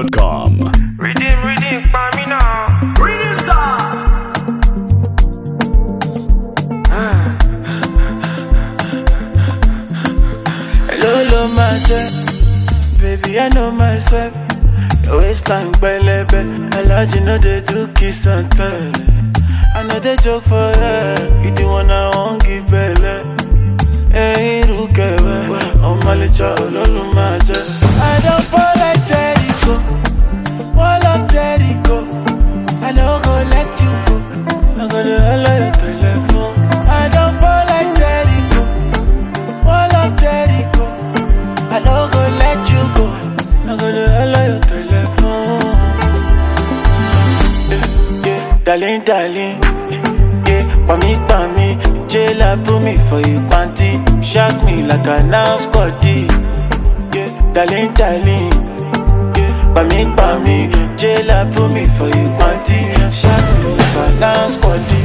ZWAP.com. Redeem, for me now. Redeem, sir. Hello, my jet. Baby, I know myself. Your waistline belebe. I like you know they do kiss and tell. I know they joke for her. You the one I won't give belly. Hey, look at me. I'm a little lolo, my jet. I don't fall like Jericho. Wall of Jericho. I don't go let you go. I'm gonna allow your telephone. I don't fall like Jericho. Wall of Jericho. I don't go let you go. I'm gonna allow your telephone. Yeah, darling. Yeah, pa me. Jailer put me for you, panty. Shock me like a now Scotty. Yeah, darling. Yeah, pa me. Jailer put me for you, panty. Shock me like a now Scotty.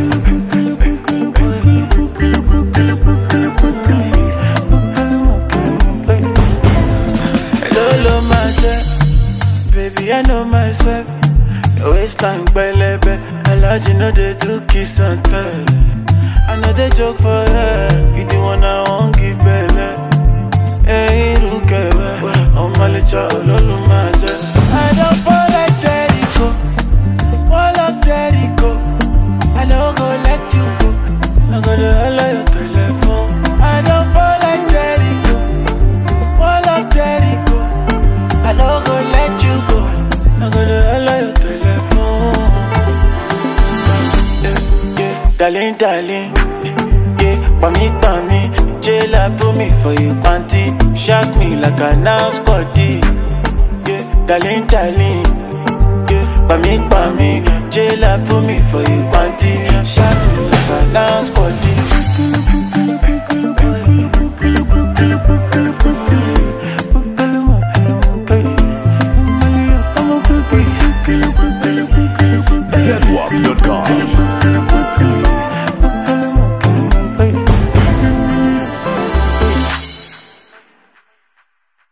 Hello, my jet. Baby, I know myself. Your waistline belebe. I like you know they do kiss and tell. I know they joke for her. You the one I won't give belly. Hey, look at me. I'm a little lolo, my jet. I don't fall like Jericho. Wall of Jericho. I don't go let you go. I'm gonna allow your telephone. I don't fall like Jericho. Wall of Jericho. I don't go let you go. I'm gonna allow your telephone. Yeah, darling. Yeah, pa me. Jailer put me for you, panty. Shock me like a now Scotty. Yeah, darling. Yeah, pa me. Jailer put me for you, panty. Shock me like a now Scotty. ZWAP.com.